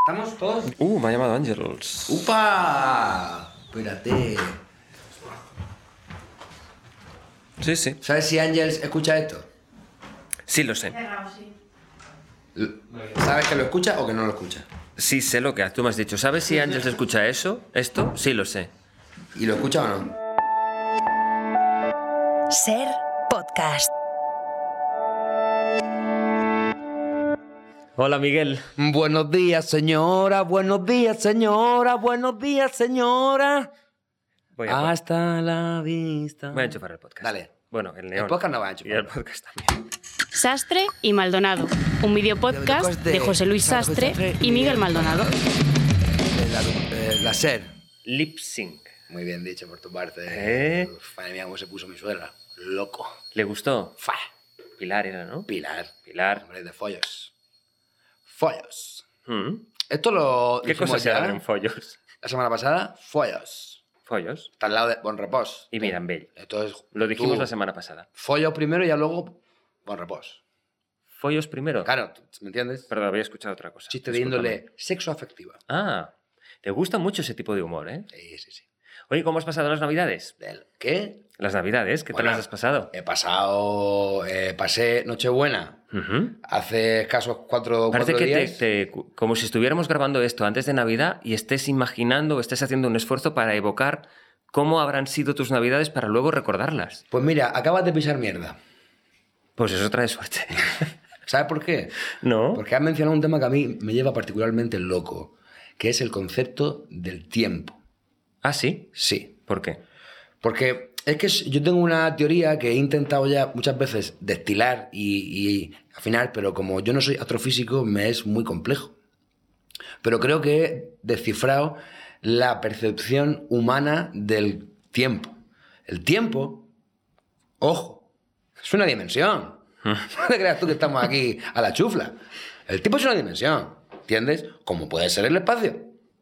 ¿Estamos todos? Me ha llamado Ángels. ¡Upa! Espérate. Sí. ¿Sabes si Ángels escucha esto? Sí, lo sé. ¿Sabes que lo escucha o que no lo escucha? Sí, sé lo que tú me has dicho. ¿Sabes si Ángels escucha eso? ¿Esto? Sí, lo sé. ¿Y lo escucha o no? Ser Podcast. Hola, Miguel. Buenos días, señora. Buenos días, señora. Buenos días, señora. Hasta la vista. Voy a enchufar el podcast. Dale. Bueno, el neón. El podcast no va a Y enchufar. el podcast también. Sastre y Maldonado, un videopodcast de José Luis Sastre y Miguel Maldonado. La SER. Lip sync. Muy bien dicho por tu parte. ¿Eh? Madre mía, cómo se puso mi suegra. Loco. ¿Le gustó? Fa. Pilar era, ¿no? Pilar. Pilar. Hombre, de follos. Follos. Mm. Esto lo ¿Qué dijimos cosas se ya dan en follos? la semana pasada. Follos. Follos. Está al lado de Bon Repòs. Y Mirambell. Entonces, Lo dijimos tú la semana pasada. follos primero y ya luego Bon Repòs. ¿Follos primero? Claro, ¿me entiendes? Perdón, había escuchado otra cosa. Chiste de Discúlpame. índole sexo afectiva. Ah, te gusta mucho ese tipo de humor, ¿eh? Sí. Oye, ¿cómo has pasado las Navidades? ¿Qué? Las Navidades, ¿qué tal Bueno, las has pasado? Pasé Nochebuena Ujú. hace escasos cuatro Parece que días. como si estuviéramos grabando esto antes de Navidad y estés imaginando o estés haciendo un esfuerzo para evocar cómo habrán sido tus Navidades para luego recordarlas. Pues mira, acabas de pisar mierda. Pues eso trae suerte. ¿Sabes por qué? ¿No? Porque has mencionado un tema que a mí me lleva particularmente loco, que es el concepto del tiempo. ¿Ah, sí? Sí. ¿Por qué? Porque es que yo tengo una teoría que he intentado ya muchas veces destilar y afinar, pero como yo no soy astrofísico, me es muy complejo. Pero creo que he descifrado la percepción humana del tiempo. El tiempo, ojo, es una dimensión. No te creas tú que estamos aquí a la chufla. El tiempo es una dimensión, ¿entiendes? Como puede ser el espacio.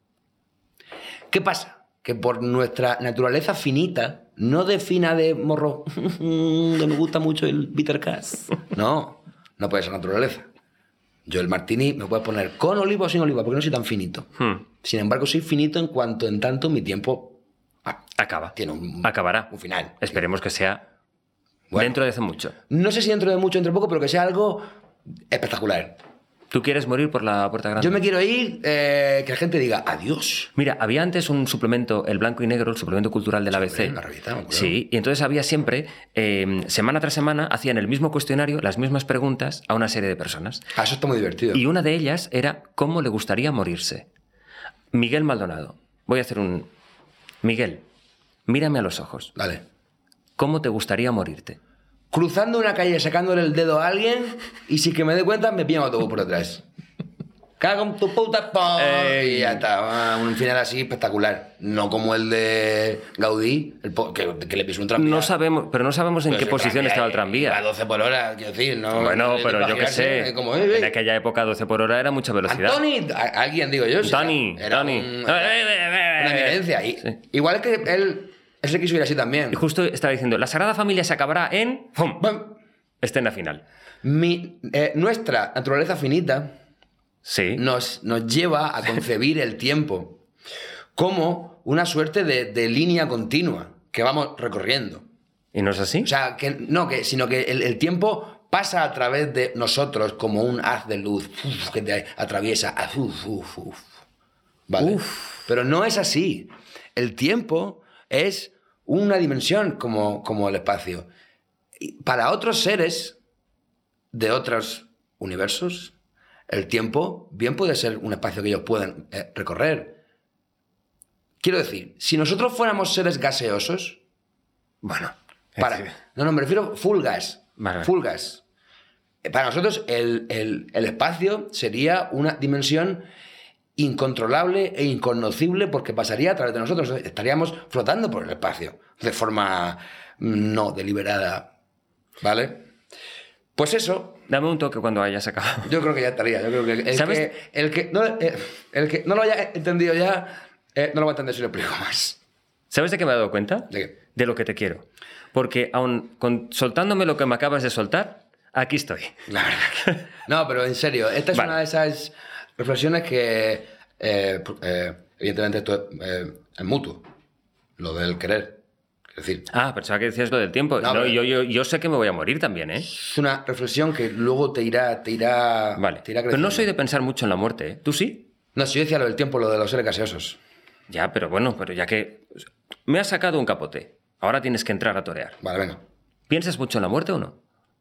¿Qué pasa? Que por nuestra naturaleza finita, no de fina de morro, que me gusta mucho el bitter cass. No puede ser naturaleza. Yo el martini me puedes poner con oliva o sin oliva, porque no soy tan finito. Sin embargo, soy finito en tanto mi tiempo Acaba. tiene Acabará. un final. Esperemos que sea Bueno. dentro de hace mucho. No sé si dentro de mucho, dentro de poco, pero que sea algo espectacular. ¿Tú quieres morir por la puerta grande? Yo me quiero ir, que la gente diga adiós. Mira, había antes un suplemento, El Blanco y Negro, el suplemento cultural del ABC. una revista, me acuerdo. Sí, y entonces había siempre, semana tras semana, hacían el mismo cuestionario, las mismas preguntas a una serie de personas. Eso está muy divertido. Y una de ellas era cómo le gustaría morirse. Miguel Maldonado. Voy a hacer un... Miguel, mírame a los ojos. Dale. ¿Cómo te gustaría morirte? Cruzando una calle, sacándole el dedo a alguien y sin que me dé cuenta me pilla un autobús por detrás. Cago en tu puta... ¡pum! Y ya está. Un final así espectacular. No como el de Gaudí, que le pisó un tranvía. No sabemos, pero no sabemos en Pero qué ese posición estaba el iba tranvía. a 12 por hora, quiero decir. No, Bueno, no pero yo qué imaginarse, sé. Como, En aquella época 12 por hora era mucha velocidad. Tony, alguien digo yo. Tony, era Tony. una eminencia. Y, Sí. igual que él se quiso ir así también. Y justo estaba diciendo, la Sagrada Familia se acabará en... ¡Fum! Bam. Escena final. Nuestra naturaleza finita Sí. nos lleva a concebir el tiempo como una suerte de línea continua que vamos recorriendo. ¿Y no es así? O sea, sino que el tiempo pasa a través de nosotros como un haz de luz que te atraviesa. ¿Vale? Pero no es así. El tiempo es una dimensión como el espacio. Y para otros seres de otros universos, el tiempo bien puede ser un espacio que ellos pueden recorrer. Quiero decir, si nosotros fuéramos seres gaseosos, Bueno. no, me refiero full gas. Vale. Full gas. Para nosotros el espacio sería una dimensión incontrolable e inconocible porque pasaría a través de nosotros. Estaríamos flotando por el espacio de forma no deliberada. ¿Vale? Pues eso, Dame un toque cuando hayas acabado. yo creo que ya estaría. Yo creo que ¿Sabes? el que no lo haya entendido ya, no lo va a entender si lo explico más. ¿Sabes de qué me he dado cuenta? ¿De qué? De lo que te quiero. Porque aun soltándome lo que me acabas de soltar, aquí estoy. La verdad que... No, pero en serio, esta es Vale. una de esas reflexiones que evidentemente esto es mutuo, lo del querer. Es decir, Pensaba que decías lo del tiempo. No, No, pero- yo sé que me voy a morir también, ¿eh? es una reflexión que luego te irá Vale. creciendo. Pero no soy de pensar mucho en la muerte, ¿eh? ¿Tú sí? No, si yo decía lo del tiempo, lo de los seres gaseosos. Ya, pero bueno, pero ya que... Me has sacado un capote. Ahora tienes que entrar a torear. Vale, venga. ¿Piensas mucho en la muerte o no?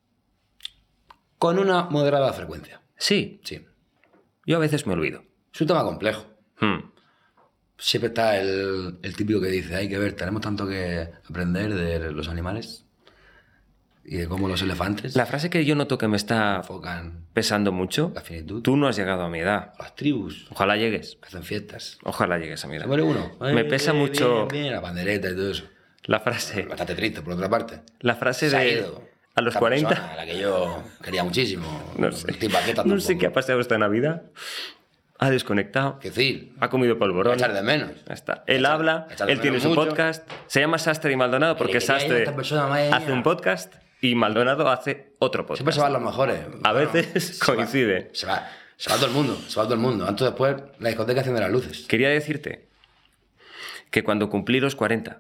Con una moderada frecuencia. Sí. Sí. Yo a veces me olvido. Es un tema complejo. Hmm. Siempre está el típico que dice, hay que ver, tenemos tanto que aprender de los animales y de cómo los elefantes La frase que yo noto que me está enfocan pesando mucho... la finitud. Tú no has llegado a mi edad. Las tribus Ojalá llegues. que hacen fiestas. Ojalá llegues a mi edad. Se muere uno. Me pesa mucho Bien, la bandereta y todo eso. la frase... Bastante triste, por otra parte. La frase Se ha de... ido. A los Esta 40... persona a la que yo quería muchísimo. No sé. El tipo Baqueta No sé tampoco. qué ha pasado esta Navidad. Ha desconectado. ¿Qué decir? Ha comido polvorón. Echar de menos. Ya está. Él habla, echar de él tiene menos su mucho. podcast. Se llama Sastre y Maldonado porque Que le quería yo a Sastre esta persona, madre mía. hace un podcast y Maldonado hace otro podcast. Siempre se van los mejores. A veces coincide. Se va todo el mundo. Se va todo el mundo. Antes o después, la discoteca enciende las luces. Quería decirte que cuando cumplí los 40,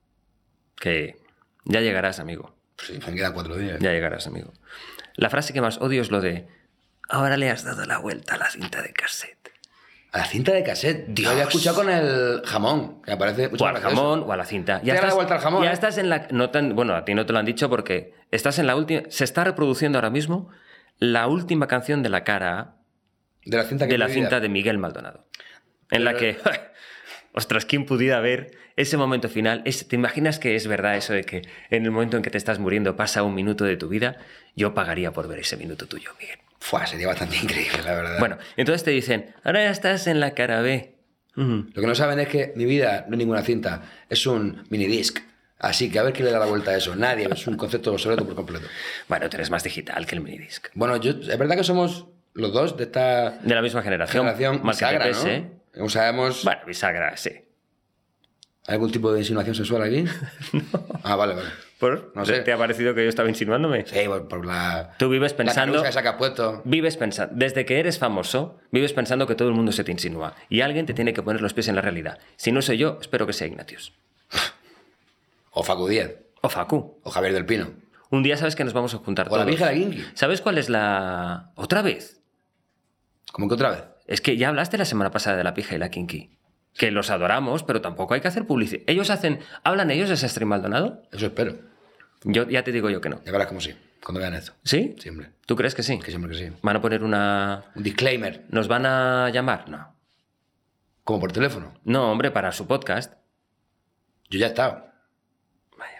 que ya llegarás, amigo. Sí, me quedan 4 días. Ya llegarás, amigo. La frase que más odio es lo de ahora le has dado la vuelta a la cinta de cassette. A la cinta de cassette. Yo había escuchado con el jamón, que me parece mucho O al más gracioso. jamón o a la cinta. Te da la vuelta al jamón, Ya ¿eh? estás en la... bueno, a ti no te lo han dicho porque estás en la última... Se está reproduciendo ahora mismo la última canción de la cara A De la cinta que de la prohibida. cinta de Miguel Maldonado. En la que... Ostras, ¿quién pudiera ver ese momento final? ¿Te imaginas que es verdad eso de que en el momento en que te estás muriendo pasa un minuto de tu vida? Yo pagaría por ver ese minuto tuyo, Miguel. Fua, sería bastante increíble, la verdad. Bueno, entonces te dicen, ahora ya estás en la cara B. Ujú. Lo que no saben es que mi vida no es ninguna cinta, es un minidisc. Así que a ver quién le da la vuelta a eso. Nadie, es un concepto obsoleto por completo. Bueno, tú eres más digital que el minidisc. Bueno, es verdad que somos los dos de esta De la misma generación. generación Mal que te bisagra, pese. ¿no? O sabemos... Bueno, bisagra, sí. ¿Hay algún tipo de insinuación sexual aquí? Ah, vale, vale. ¿Por? No sé. ¿Te ha parecido que yo estaba insinuándome? Sí, por la... Tú vives La pensando... carusa esa que has puesto. Vives pensando... Desde que eres famoso, vives pensando que todo el mundo se te insinúa. Y alguien te tiene que poner los pies en la realidad. Si no soy yo, espero que sea Ignatius. O Facu Díaz. O Facu. O Javier del Pino. Un día sabes que nos vamos a juntar O todos. la vieja de la Kinky. ¿Sabes cuál es la... ¿Otra vez? ¿Cómo que otra vez? Es que ya hablaste la semana pasada de la pija y la Kinky. Que los adoramos, pero tampoco hay que hacer publicidad. ¿Hablan ellos de Sastre y Maldonado? Eso espero. Yo ya te digo yo que no. Ya verás como sí, cuando vean esto. ¿Sí? Siempre. ¿Tú crees que sí? Que siempre que sí. ¿Van a poner una... Un disclaimer. ¿Nos van a llamar? No. Como por teléfono. No, hombre, para su podcast. Yo ya he estado. Vaya.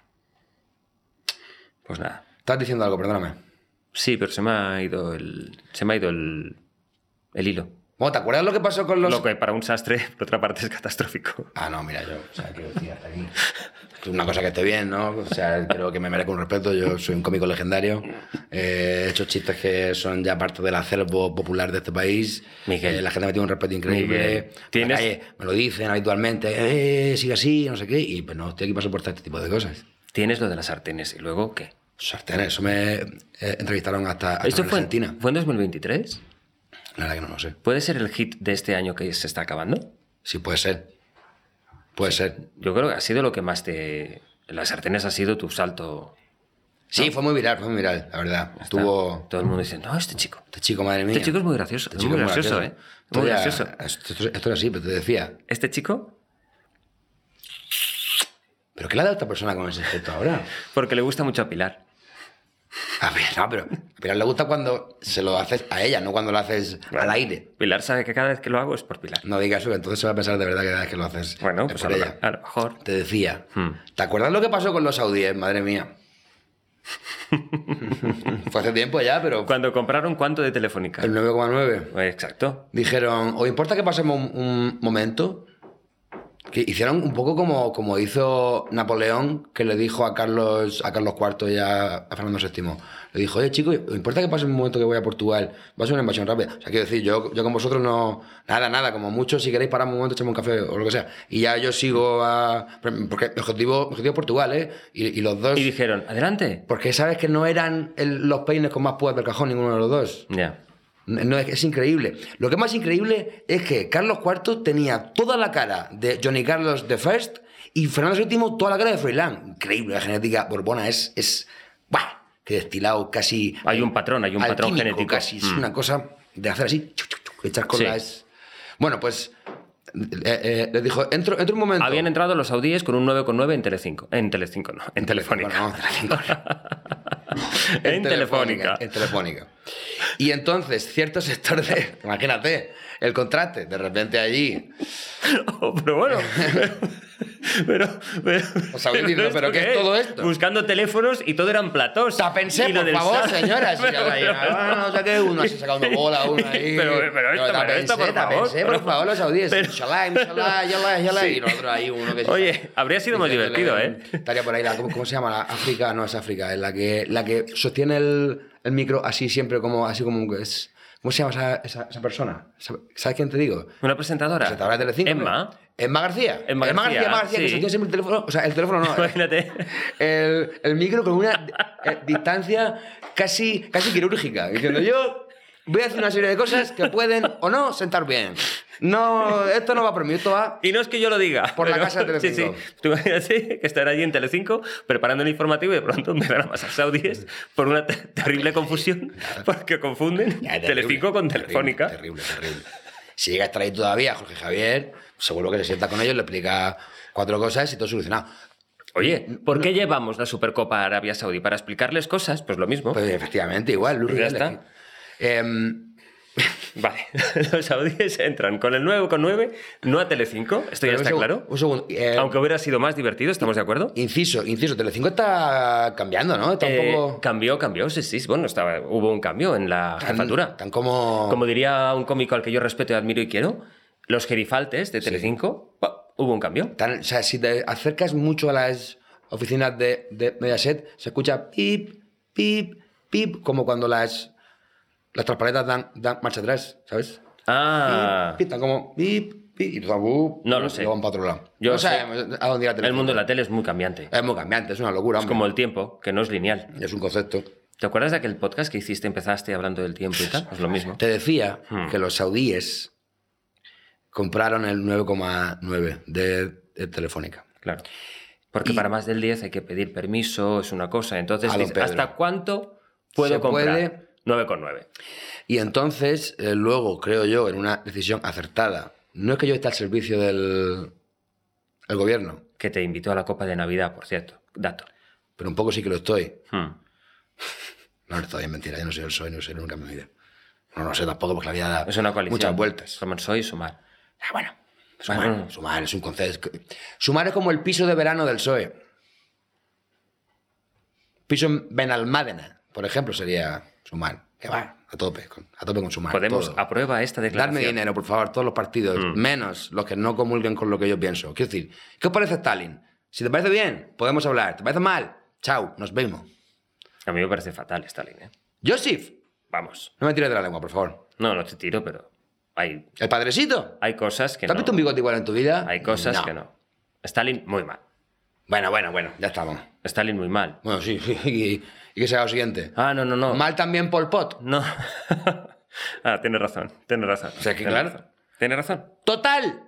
Pues nada. Estás diciendo algo, perdóname. Sí, pero se me ha ido el hilo. Bueno, ¿te acuerdas lo que pasó con los... Lo que para un sastre, por otra parte, es catastrófico. Ah, no, mira, yo, o sea, quiero decir, hasta aquí. Es una cosa que esté bien, ¿no? O sea, creo que me merezco un respeto. Yo soy un cómico legendario. He hecho chistes que son ya parte del acervo popular de este país. Miguel. La gente me tiene un respeto increíble. Miguel, En la ¿tienes- calle me lo dicen habitualmente. Sigue así, no sé qué. Y pues no, estoy aquí para soportar este tipo de cosas. Tienes lo de las sartenes. ¿Y luego qué? Sartenes, eso me entrevistaron hasta ¿Esto en fue Argentina. en 2023? La verdad que no lo sé. ¿Puede ser el hit de este año que se está acabando? Sí, puede ser. Puede ser. Yo creo que ha sido lo que más te... Las sartenes ha sido tu salto. Sí, fue muy viral, la verdad. Está. Estuvo... Todo el mundo diciendo, no, este chico. Este chico, madre mía. Este chico es muy gracioso. Este Es chico muy es gracioso, ¿eh? Esto Muy ya- gracioso. Esto era así, pero te decía. Este chico, ¿Pero qué le ha dado esta persona con ese gesto ahora? porque le gusta mucho a Pilar. A ver, no, pero a Pilar le gusta cuando se lo haces a ella, no cuando lo haces al aire. Pilar sabe que cada vez que lo hago es por Pilar. No digas eso, entonces se va a pensar de verdad que cada vez que lo haces Bueno, es pues por ella. a lo mejor. Te decía, Hmm. ¿te acuerdas lo que pasó con los saudíes? Madre mía. Fue hace tiempo ya, pero Cuando compraron, ¿cuánto de Telefónica? el 9,9. Exacto. Dijeron, ¿os importa que pasemos un momento? Que hicieron un poco como hizo Napoleón, que le dijo a Carlos IV y a Fernando VII. Le dijo, oye, chicos, ¿os importa que pase un momento que voy a Portugal? Va a ser una invasión rápida. O sea, quiero decir, yo con vosotros no... Nada, como mucho, si queréis paramos un momento, echamos un café o lo que sea. Y ya yo sigo a... Porque mi objetivo es Portugal, ¿eh? Y los dos... Y dijeron, adelante. Porque sabes que no eran los peines con más púas del cajón ninguno de los dos. Ya. No, es increíble. Lo que es más increíble es que Carlos IV tenía toda la cara de Johnny Carlos I y Fernando VII toda la cara de Froilán. Increíble, la genética borbona es ¡buah! Que destilado casi... Hay un patrón genético. Casi, es una cosa de hacer así, echar con las... Bueno, pues... les dijo, entro un momento. Habían entrado los saudíes con un 9,9 en Telecinco. En Telecinco no, en Telefónica. No, Telecinco. En Telefónica. En Telefónica. Y entonces, cierto sector de... Imagínate, el contraste, de repente allí... Oh, pero bueno... pero o sea, pero ¿qué es todo esto? Buscando teléfonos y todo eran platós. Tápense, por favor, señoras. No sé qué, uno así sacando bola, uno ahí. Pero esto, por favor. Por favor, los saudíes. Inshallah, yallah. Y nosotros ahí, uno que... Oye, habría sido más divertido, ¿eh? Estaría por ahí, ¿cómo se llama? La África, no es África, es la que sostiene el micro así siempre, así como que es... ¿Cómo se llama esa persona? ¿Sabes quién te digo? ¿Una presentadora? Presentadora de Telecinco. Emma García. Emma García, sí. Que sostiene siempre el teléfono. O sea, el teléfono no. Imagínate. El micro con una distancia casi quirúrgica. Diciendo, yo voy a hacer una serie de cosas que pueden o no sentar bien. No, esto no va por mí, esto va... Y no es que yo lo diga. Por la casa de Telecinco. Sí. Tú imagínate que estar allí en Telecinco preparando el informativo y de pronto empezar a pasar saudíes por una terrible confusión porque confunden Telecinco con Telefónica. Terrible. Si llega a estar ahí todavía Jorge Javier, seguro que se sienta con ellos, le explica 4 cosas y todo solucionado. Oye, ¿por qué llevamos la Supercopa a Arabia Saudí? ¿Para explicarles cosas? Pues lo mismo. Pues efectivamente, igual. Pues ya está. Vale, los saudíes entran con el 9,9, no a Telecinco, esto ya está claro. Un segundo. Aunque hubiera sido más divertido, ¿estamos de acuerdo? Inciso, Telecinco está cambiando, ¿no? Está un poco... Cambió, sí. Bueno, hubo un cambio en la jefatura. Tan como... Como diría un cómico al que yo respeto, admiro y quiero, los gerifaltes de Telecinco, hubo un cambio. O sea, si te acercas mucho a las oficinas de Mediaset, se escucha pip, pip, pip, como cuando las transparentas dan marcha atrás, ¿sabes? Ah. Pip, están como pip, pip, y no lo sé. Y van para otro lado. Yo no sabemos a dónde irá el mundo de la tele es muy cambiante. Es muy cambiante, es una locura. Es como el tiempo, que no es lineal. Es un concepto. ¿Te acuerdas de aquel podcast que hiciste, empezaste hablando del tiempo y tal? Es lo mismo. Te decía que los saudíes compraron el 9,9 de Telefónica. Claro. Porque para más del 10 hay que pedir permiso, es una cosa. Entonces, ¿hasta cuánto puedo comprar? 9,9. Y entonces, luego, creo yo, en una decisión acertada, no es que yo esté al servicio del gobierno. Que te invitó a la Copa de Navidad, por cierto. Dato. Pero un poco sí que lo estoy. No, estoy en mentira. Yo no soy el PSOE, no sé nunca en mi vida. No sé tampoco, porque la vida da es una coalición. Muchas vueltas. Somos PSOE y Sumar. Bueno. Sumar es un concepto. Sumar es como el piso de verano del PSOE. Piso en Benalmádena, por ejemplo, sería Sumar. Que va, a tope con Sumar. Podemos, aprueba esta declaración. Darme dinero, por favor, todos los partidos, menos los que no comulguen con lo que yo pienso. Quiero decir, ¿qué os parece Stalin? Si te parece bien, podemos hablar. ¿Te parece mal? Chao, nos vemos. A mí me parece fatal Stalin, ¿eh? Joseph. Vamos. No me tires de la lengua, por favor. No te tiro, pero hay... ¿El padrecito? Hay cosas que ¿Te has visto un bigote igual en tu vida? Hay cosas que no. Stalin, muy mal. Bueno, ya estamos. Stalin, muy mal. Bueno, sí. ¿Y qué será lo siguiente? No. ¿Mal también Pol Pot? No. Tienes razón. O sea, que claro. Tienes razón. ¡Total!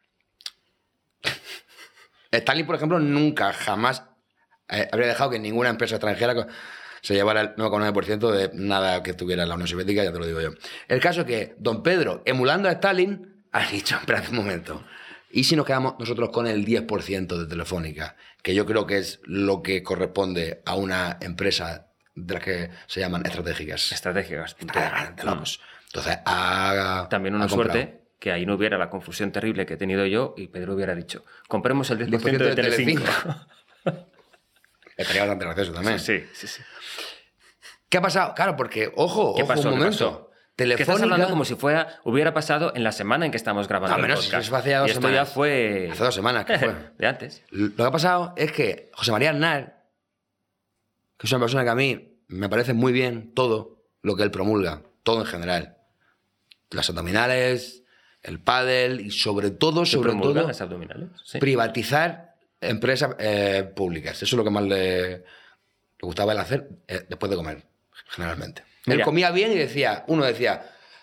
Stalin, por ejemplo, nunca, jamás habría dejado que ninguna empresa extranjera se llevara el 9,9% de nada que tuviera la Unión Soviética, ya te lo digo yo. El caso es que don Pedro, emulando a Stalin, ha dicho, espérate un momento, ¿y si nos quedamos nosotros con el 10% de Telefónica? Que yo creo que es lo que corresponde a una empresa de las que se llaman estratégicas. Estratégicas. De locos. Entonces, también una suerte que ahí no hubiera la confusión terrible que he tenido yo y Pedro hubiera dicho, compremos el 10% de Telecinco. Estaría bastante gracioso también. Sí. ¿Qué ha pasado? Claro, porque, ojo, un momento. Telefónica... Que estás hablando como si hubiera pasado en la semana en que estamos grabando el podcast. Eso fue hace 2 semanas. Ya fue... Hace 2 semanas, que fue. De antes. Lo que ha pasado es que José María Aznar, que es una persona que a mí me parece muy bien todo lo que él promulga, todo en general. Las abdominales, el pádel y sobre todo las abdominales? Sí. Privatizar empresas públicas. Eso es lo que más le gustaba él hacer después de comer, generalmente. Mira, él comía bien y uno decía,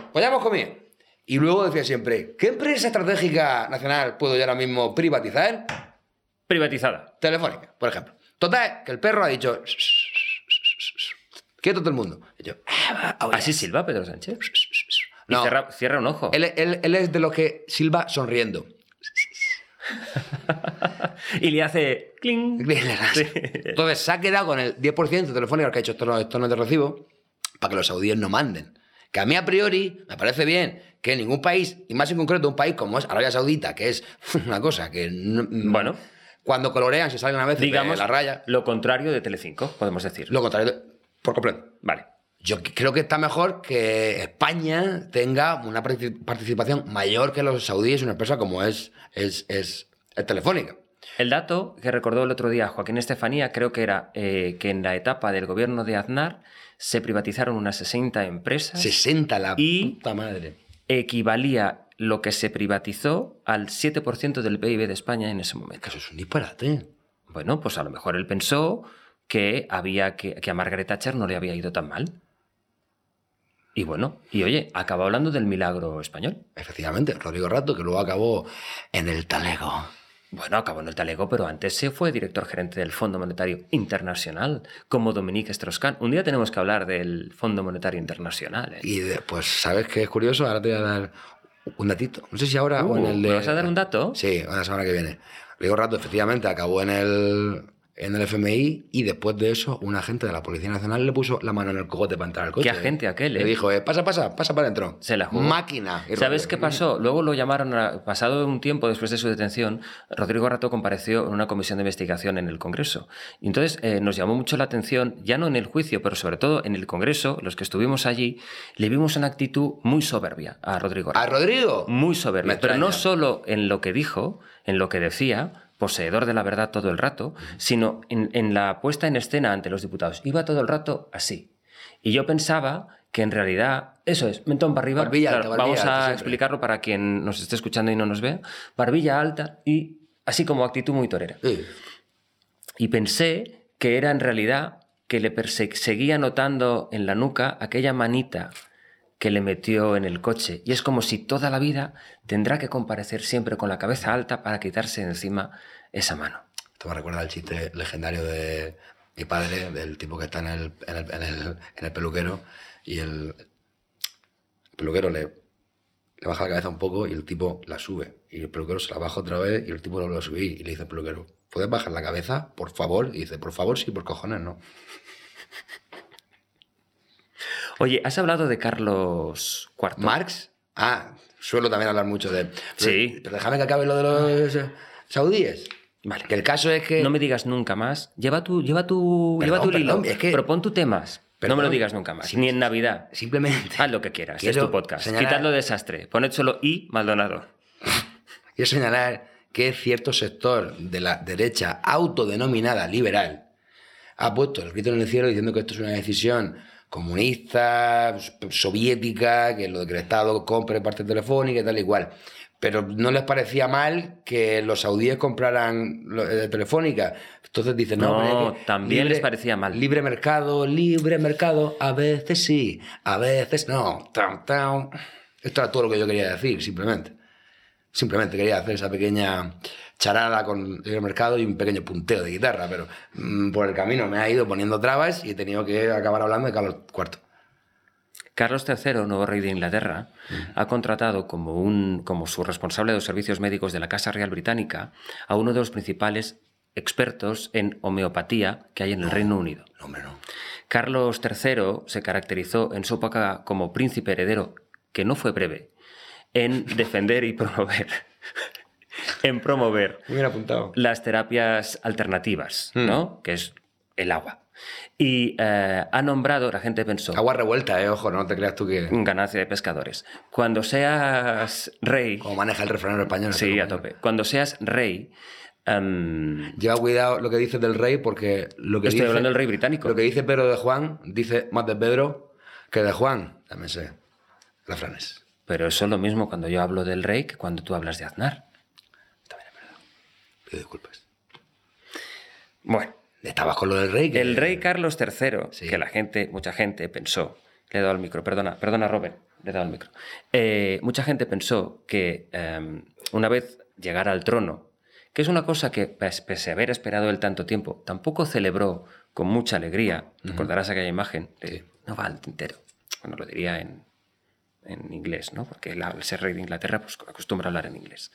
pues ya hemos comido. Y luego decía siempre, ¿qué empresa estratégica nacional puedo yo ahora mismo privatizar? Privatizada. Telefónica, por ejemplo. Total, que el perro ha dicho... Quieto todo el mundo. Y yo... ¿Así silba Pedro Sánchez? Y No. cierra un ojo. Él es de los que silba sonriendo. Y le hace... ¡cling! Sí. Entonces se ha quedado con el 10% de Telefónica que ha dicho esto no es de recibo para que los saudíes no manden. Que a mí a priori me parece bien que ningún país, y más en concreto un país como es Arabia Saudita, que es una cosa que... Bueno. Cuando colorean se salen a veces Digamos, de la raya. lo contrario de Telecinco, podemos decir. Lo contrario, por completo. Vale. Yo creo que está mejor que España tenga una participación mayor que los saudíes en una empresa como es Telefónica. El dato que recordó el otro día Joaquín Estefanía creo que era que en la etapa del gobierno de Aznar se privatizaron unas 60 empresas. 60, la y puta madre. Equivalía lo que se privatizó al 7% del PIB de España en ese momento. Que eso es un disparate. Bueno, pues a lo mejor él pensó que a Margaret Thatcher no le había ido tan mal. Y bueno, y oye, acabó hablando del milagro español. Efectivamente, Rodrigo Rato, que luego acabó en el Talego. Bueno, acabó en el Talego, pero antes se fue director gerente del Fondo Monetario Internacional, como Dominique Strauss-Kahn. Un día tenemos que hablar del Fondo Monetario Internacional. Y pues, ¿sabes qué es curioso? Ahora te voy a dar un datito. No sé si ahora o en el de... ¿Me vas a dar un dato? Sí, la semana que viene. Rodrigo Rato, efectivamente, acabó en el FMI y después de eso un agente de la Policía Nacional le puso la mano en el cogote para entrar al coche. ¿Qué agente aquel? Le dijo, pasa para adentro. Se la jugó. Máquina. Y ¿Sabes qué pasó? Luego lo llamaron, pasado un tiempo después de su detención, Rodrigo Rato compareció en una comisión de investigación en el Congreso. Y entonces nos llamó mucho la atención, ya no en el juicio, pero sobre todo en el Congreso, los que estuvimos allí, le vimos una actitud muy soberbia a Rodrigo Rato. ¿A Rodrigo? Muy soberbia. Me Pero no extraña. solo en lo que dijo, en lo que decía, poseedor de la verdad todo el rato, sino en la puesta en escena ante los diputados. Iba todo el rato así. Y yo pensaba que en realidad, eso es, mentón para arriba. Barbilla alta, barbilla vamos alta, a siempre. explicarlo para quien nos esté escuchando y no nos vea. Barbilla alta y así como actitud muy torera. Sí. Y pensé que era en realidad que le seguía notando en la nuca aquella manita que le metió en el coche. Y es como si toda la vida tendrá que comparecer siempre con la cabeza alta para quitarse de encima esa mano. Esto me recuerda al chiste legendario de mi padre, del tipo que está en el peluquero y el peluquero le baja la cabeza un poco y el tipo la sube. Y el peluquero se la baja otra vez y el tipo lo vuelve a subir. Y le dice al peluquero, ¿puedes bajar la cabeza, por favor? Y dice, por favor, sí, por cojones, no. Oye, has hablado de Carlos IV. ¿Marx? Ah, suelo también hablar mucho de él. Sí. Pero déjame que acabe lo de los saudíes. Vale. Que el caso es que... No me digas nunca más. Lleva tu Perdón, hilo. es que- Propon tu temas. Perdón. No me lo digas nunca más. Sí, Ni en Navidad. Simplemente... Haz lo que quieras. Quiero Es tu podcast. señalar- Quitadlo desastre. Poned solo I Maldonado. Quiero señalar que cierto sector de la derecha autodenominada liberal ha puesto el grito en el cielo diciendo que esto es una decisión comunista, soviética, que lo de que el Estado compre parte telefónica y tal y cual. Pero no les parecía mal que los saudíes compraran Telefónica. Entonces dicen, no, No, pero es que también les parecía mal. Libre mercado, a veces sí, a veces no. Esto era todo lo que yo quería decir, simplemente. Simplemente quería hacer esa pequeña charada con el mercado y un pequeño punteo de guitarra, pero por el camino me ha ido poniendo trabas y he tenido que acabar hablando de Carlos IV. Carlos III, nuevo rey de Inglaterra, ha contratado como su responsable de los servicios médicos de la Casa Real Británica a uno de los principales expertos en homeopatía que hay en el Reino Unido. No, hombre, no. Carlos III se caracterizó en su época como príncipe heredero, que no fue breve, en defender y promover Me hubiera apuntado. las terapias alternativas, ¿no? Que es el agua. Y ha nombrado, la gente pensó, Agua revuelta, ojo, no te creas tú que... ganancia de pescadores. Cuando seas rey... Como maneja el refranero español. Sí, a tope. Cuando seas rey... Lleva cuidado lo que dices del rey porque lo que Estoy dice... hablando del rey británico. Lo que dice Pedro de Juan dice más de Pedro que de Juan. También sé refranes. Pero eso es lo mismo cuando yo hablo del rey que cuando tú hablas de Aznar. También es verdad. Pido disculpas. Bueno, Estabas con lo del rey. el rey Carlos III, Sí. que mucha gente pensó... Le he dado al micro, perdona Robert. le he dado el micro. Mucha gente pensó que una vez llegara al trono, que es una cosa que, pese a haber esperado él tanto tiempo, tampoco celebró con mucha alegría. Recordarás aquella imagen de no va al tintero. Bueno, lo diría en inglés, ¿no? Porque al ser rey de Inglaterra pues acostumbra a hablar en inglés.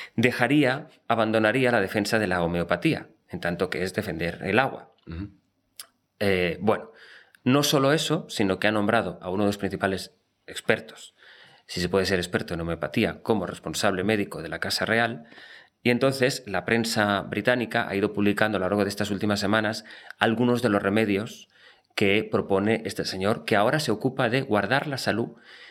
Abandonaría la defensa de la homeopatía, en tanto que es defender el agua. Bueno, no solo eso, sino que ha nombrado a uno de los principales expertos, si se puede ser experto en homeopatía, como responsable médico de la Casa Real. Y entonces la prensa británica ha ido publicando a lo largo de estas últimas semanas algunos de los remedios que propone este señor, que ahora se ocupa de guardar la salud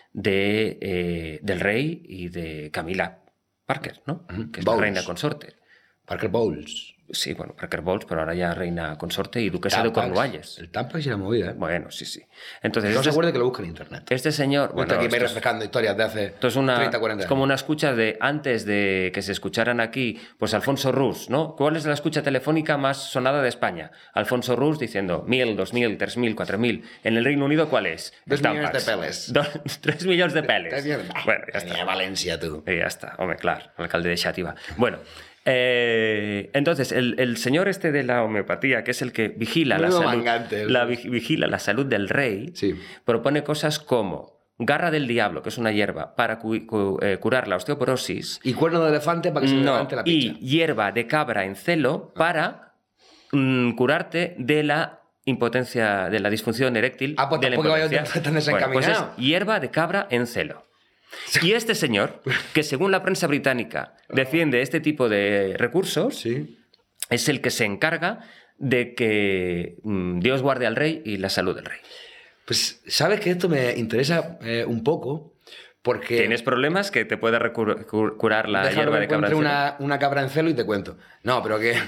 del rey y de Camilla Parker, ¿no? Que es la reina consorte. Parker Bowles. Sí, bueno, Parker Bowles, pero ahora ya reina consorte y duquesa de Cornualles. El Tampax y la movida, ¿eh? Bueno, sí. Entonces, no se acuerde que lo busque en internet. Este señor... Bueno, aquí me refrescando historias de hace 30, 40 años. Es como una escucha de antes de que se escucharan aquí, pues Alfonso Rus, ¿no? ¿Cuál es la escucha telefónica más sonada de España? Alfonso Rus diciendo 1.000, 2.000, 3.000, 4.000. ¿En el Reino Unido cuál es? 2 millones de peles. 3 millones de peles. Bueno, ya está. Valencia, tú. Y ya está. Hombre, claro, el alcalde de Xàtiva. Bueno... entonces, el señor este de la homeopatía, que es el que vigila la salud, vigila la salud del rey, sí, propone cosas como garra del diablo, que es una hierba para curar la osteoporosis, y cuerno de elefante para que se levante la picha, y hierba de cabra en celo para curarte de la impotencia, de la disfunción eréctil, pues de la impotencia. Bueno, pues es hierba de cabra en celo. Y este señor, que según la prensa británica defiende este tipo de recursos, sí, es el que se encarga de que Dios guarde al rey y la salud del rey. Pues sabes que esto me interesa un poco, porque... ¿Tienes problemas que te pueda curar la hierba de cabra en celo? Una cabra en celo y te cuento. No, pero que...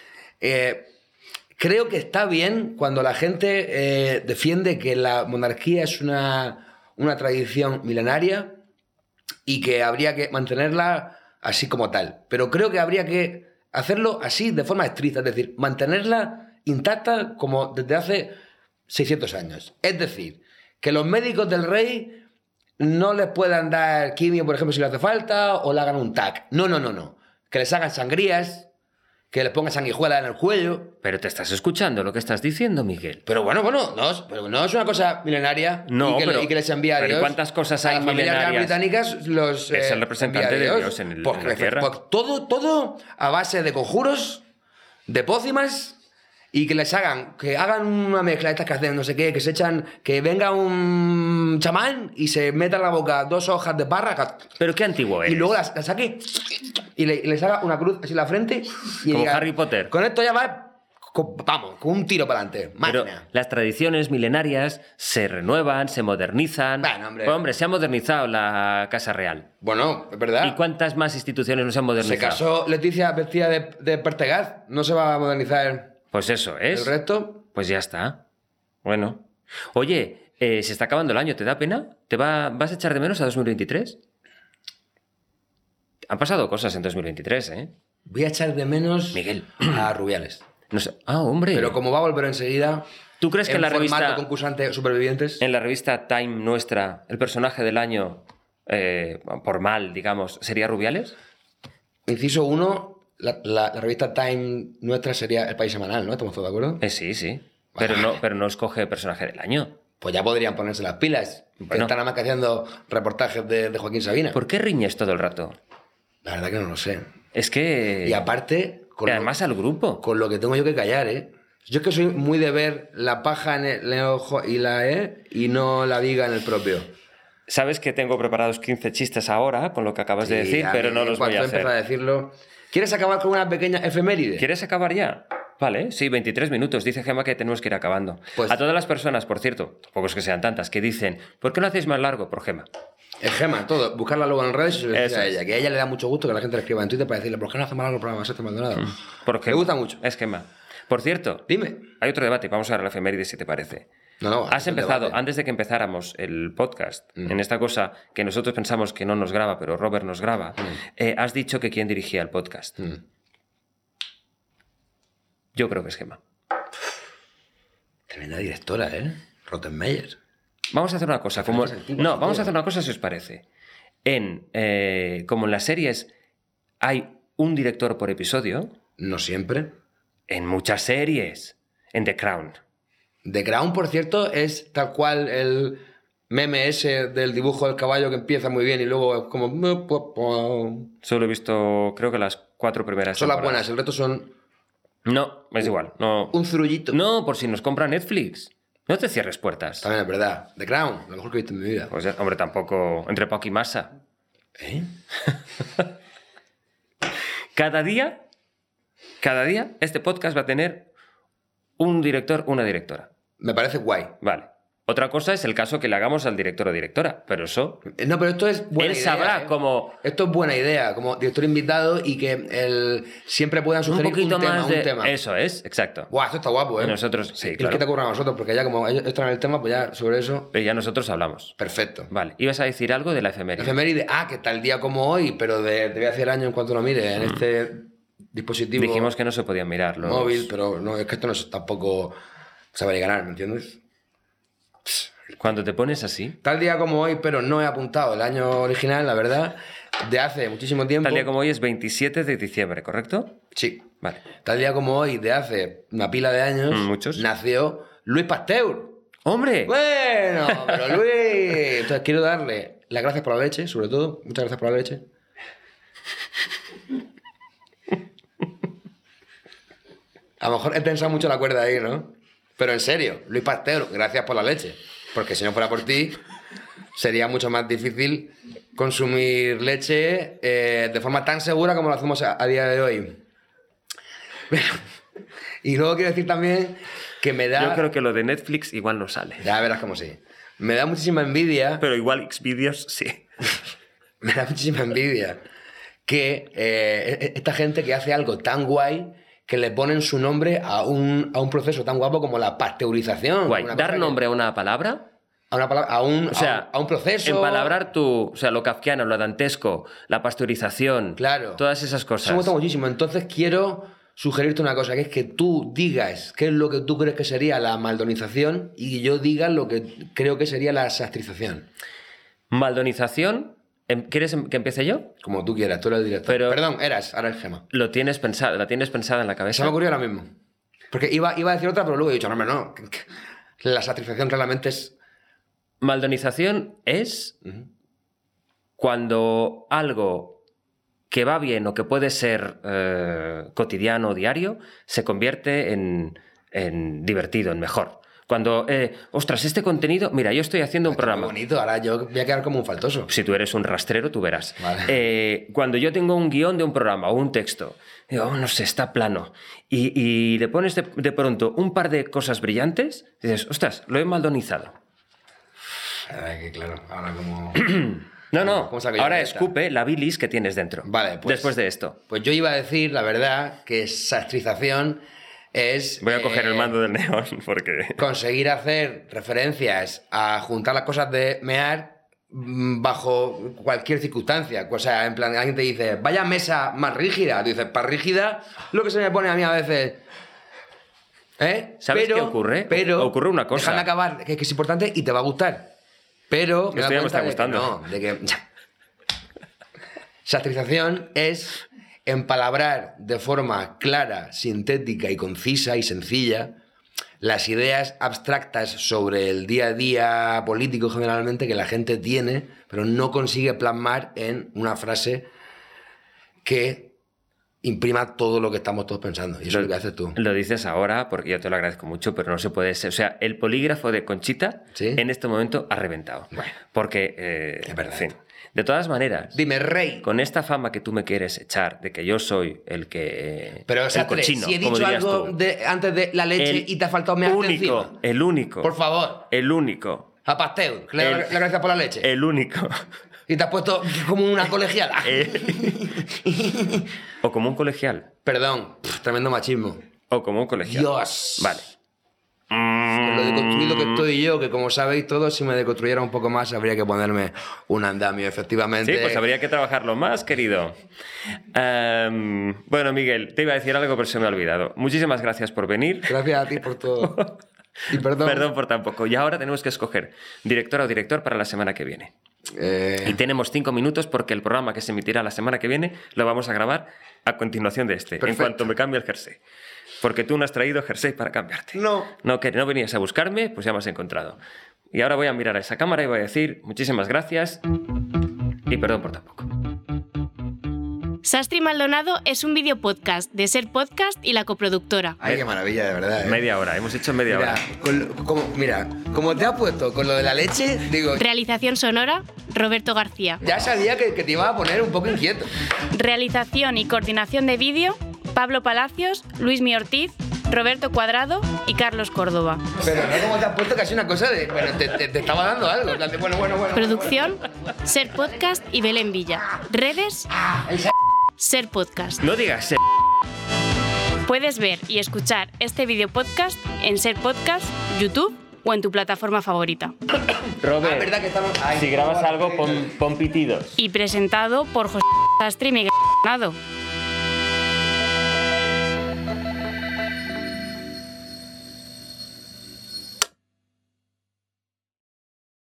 creo que está bien cuando la gente defiende que la monarquía es una tradición milenaria y que habría que mantenerla así como tal. Pero creo que habría que hacerlo así de forma estricta, es decir, mantenerla intacta como desde hace 600 años. Es decir, que los médicos del rey no les puedan dar quimio, por ejemplo, si le hace falta, o le hagan un TAC. No. Que les hagan sangrías, que les pongan sanguijuelas en el cuello. Pero te estás escuchando lo que estás diciendo, Miguel. Pero bueno, pero no es una cosa milenaria y que les envía a Dios. ¿Pero cuántas cosas hay a las familias milenarias? británicas Es el representante de Dios en la tierra. Pues todo a base de conjuros, de pócimas, y que les hagan una mezcla de estas que hacen no sé qué, que venga un chamán y se meta en la boca 2 hojas de parra. Pero qué antiguo es. Y luego las saque y les haga una cruz así en la frente. Y como diga, Harry Potter. Con esto ya va, vamos, con un tiro para adelante. Pero las tradiciones milenarias se renuevan, se modernizan. Bueno, hombre, se ha modernizado la Casa Real. Bueno, es verdad. ¿Y cuántas más instituciones no se han modernizado? Se casó Leticia vestida de Pertegaz. No se va a modernizar. Pues eso es. ¿El resto? Pues ya está. Bueno. Oye, se está acabando el año, ¿te da pena? ¿Vas a echar de menos a 2023? Han pasado cosas en 2023, ¿eh? Voy a echar de menos Miguel a Rubiales. No sé. Hombre. Pero como va a volver enseguida... ¿Tú crees que en la revista concursante Supervivientes? En la revista Time nuestra, el personaje del año, por mal, digamos, sería Rubiales? Inciso 1... La revista Time nuestra sería El País Semanal, ¿no? ¿Estamos todos de acuerdo? Sí. Pero no escoge personaje del año. Pues ya podrían ponerse las pilas. Bueno. Que están nada más que haciendo reportajes de Joaquín Sabina. ¿Por qué riñes todo el rato? La verdad que no lo sé. Es que... Y aparte... además al grupo. Con lo que tengo yo que callar, ¿eh? Yo es que soy muy de ver la paja en el ojo y la E y no la viga en el propio. Sabes que tengo preparados 15 chistes ahora con lo que acabas de decir, pero no los voy a hacer. A decirlo... ¿Quieres acabar con una pequeña efeméride? ¿Quieres acabar ya? Vale, sí, 23 minutos. Dice Gemma que tenemos que ir acabando. Pues, a todas las personas, por cierto, tampoco es que sean tantas, que dicen, ¿por qué no hacéis más largo? Por Gemma. Es Gemma, todo. Buscarla luego en redes y se lo decía a ella. Que a ella le da mucho gusto que la gente le escriba en Twitter para decirle, ¿por qué no hace más largo el programa Sastre Maldonado? Porque me gusta mucho. Es Gemma. Por cierto, dime. Hay otro debate. Vamos a ver la efeméride si te parece. No. Has empezado, antes de que empezáramos el podcast, en esta cosa que nosotros pensamos que no nos graba, pero Robert nos graba, has dicho que quién dirigía el podcast. Yo creo que es Gemma. Tremenda directora, ¿eh? Rottenmeier. Vamos a hacer una cosa. Vamos a hacer una cosa si os parece. Como en las series hay un director por episodio. No siempre. En muchas series. En The Crown. The Crown, por cierto, es tal cual el meme ese del dibujo del caballo que empieza muy bien y luego es como... Solo he visto, creo que las 4 primeras Son las temporadas. buenas, el resto son... No, es igual. No. Un zurullito. No, por si nos compra Netflix. No te cierres puertas. También es verdad. The Crown, lo mejor que he visto en mi vida. Pues, hombre, tampoco... Entre Pau y Masa. ¿Eh? Cada día, este podcast va a tener un director, una directora. Me parece guay. Vale. Otra cosa es el caso que le hagamos al director o directora, pero eso... No, pero esto es buena Él idea. sabrá cómo... Esto es buena idea, como director invitado y que siempre puedan sugerir un poquito más un tema. Eso es, exacto. Guau, esto está guapo, ¿eh? Nosotros, sí, ¿Y claro. qué te ocurre a nosotros? Porque ya como ellos están en el tema, pues ya sobre eso... Pero ya nosotros hablamos. Perfecto. Vale. Ibas a decir algo de la efeméride. Efeméride, que tal día como hoy, pero te voy a hacer año en cuanto lo mire, en este dispositivo Dijimos que no se podían mirar los... móvil, pero no, es que esto no es tampoco saber y ganar, ¿me entiendes? Cuando te pones así... Tal día como hoy, pero no he apuntado el año original, la verdad, de hace muchísimo tiempo. Tal día como hoy es 27 de diciembre, ¿correcto? Sí. Vale. Tal día como hoy, de hace una pila de años, Muchos. nació Luis Pasteur. ¡Hombre! Bueno, pero Luis... Entonces quiero darle las gracias por la leche, sobre todo. Muchas gracias por la leche. A lo mejor he pensado mucho la cuerda ahí, ¿no? Pero en serio, Luis Pasteur, gracias por la leche. Porque si no fuera por ti, sería mucho más difícil consumir leche de forma tan segura como lo hacemos a día de hoy. Y luego quiero decir también que me da... Yo creo que lo de Netflix igual no sale. Ya verás cómo sí. Me da muchísima envidia... Pero igual Xvideos sí. Me da muchísima envidia que esta gente que hace algo tan guay que le ponen su nombre a un proceso tan guapo como la pasteurización. Guay. Una Dar cosa nombre a una palabra... a una palabra, a un proceso. Empalabrar lo kafkiano, lo dantesco, la pasteurización, Claro. todas esas cosas. Eso me gusta muchísimo. Entonces quiero sugerirte una cosa, que es que tú digas qué es lo que tú crees que sería la maldonización y yo diga lo que creo que sería la sastrización. Maldonización, ¿quieres que empiece yo? Como tú quieras, tú eres el director. Pero- Perdón, ahora el Gema. La tienes pensada en la Se cabeza. me ocurrió ahora mismo. Porque iba a decir otra, pero luego he dicho, no. La satisfacción claramente es... Maldonización es cuando algo que va bien o que puede ser cotidiano o diario se convierte en divertido, en mejor. Cuando, ostras, este contenido... Mira, yo estoy haciendo un Está muy programa. bonito, ahora yo voy a quedar como un faltoso. Si tú eres un rastrero, tú verás. Vale. Cuando yo tengo un guión de un programa o un texto, digo, no sé, está plano, y le pones de pronto un par de cosas brillantes, dices, ostras, lo he maldonizado. Que claro, ahora como... No, ¿Cómo saco yo ahora de esta? escupe la bilis que tienes dentro. Vale, pues... Después de esto. Pues yo iba a decir, la verdad, que sastrización es... Voy a coger el mando del neón porque... Conseguir hacer referencias a juntar las cosas de mear bajo cualquier circunstancia. O sea, en plan, alguien te dice, vaya mesa más rígida. Tú dices, para rígida, lo que se me pone a mí a veces... ¿Sabes qué ocurre? Pero Ocurre una cosa. Déjame acabar, que es importante y te va a gustar. Pero... Esto ya me está gustando. De que sastrización es empalabrar de forma clara, sintética y concisa y sencilla las ideas abstractas sobre el día a día político generalmente que la gente tiene, pero no consigue plasmar en una frase que imprima todo lo que estamos todos pensando. Y eso es lo que haces tú. Lo dices ahora porque yo te lo agradezco mucho, pero no se puede ser. O sea, el polígrafo de Conchita ¿Sí? en este momento ha reventado. Bueno. Porque, Es verdad. en fin. De todas maneras, Dime, rey. con esta fama que tú me quieres echar de que yo soy el que... Pero, o sea, el cochino, si he como dicho dirías algo tú. antes de la leche El y te ha faltado mearte único, encima. el único. Por favor. El único. A Pasteur, le doy las gracias por la leche. El único. Y te has puesto como una colegiala. O como un colegial. Perdón, tremendo machismo. O como un colegial. Dios. Vale. Con lo deconstruido que estoy yo, que como sabéis todos, si me deconstruyera un poco más, habría que ponerme un andamio, efectivamente. Sí, pues habría que trabajarlo más, querido. Bueno, Miguel, te iba a decir algo, pero se me ha olvidado. Muchísimas gracias por venir. Gracias a ti por todo. Y perdón. Perdón por tan poco. Y ahora tenemos que escoger directora o director para la semana que viene. Y tenemos 5 minutos porque el programa que se emitirá la semana que viene lo vamos a grabar a continuación de este, Perfecto. en cuanto me cambie el jersey. Porque tú no has traído jersey para cambiarte. No. No venías a buscarme, pues ya me has encontrado. Y ahora voy a mirar a esa cámara y voy a decir muchísimas gracias y perdón por tan poco. Sastre y Maldonado es un videopodcast de Ser Podcast y la coproductora. Ay, qué maravilla, de verdad. Media hora, hemos hecho media hora. Como te has puesto con lo de la leche, digo, Realización sonora, Roberto García. ya sabía que te iba a poner un poco inquieto. Realización y coordinación de vídeo, Pablo Palacios, Luismi Ortiz, Roberto Cuadrado y Carlos Córdoba. Pero no como te has puesto casi una cosa de, bueno, te estaba dando algo. En plan de, bueno. Producción, Ser Podcast y Belén Villa. Redes, Ser Podcast. No digas ser. Puedes ver y escuchar este videopodcast en Ser Podcast, YouTube o en tu plataforma favorita. Robert, verdad que estamos... Ay, si grabas algo, pon pitidos. Y presentado por José Sastre y Miguel Maldonado.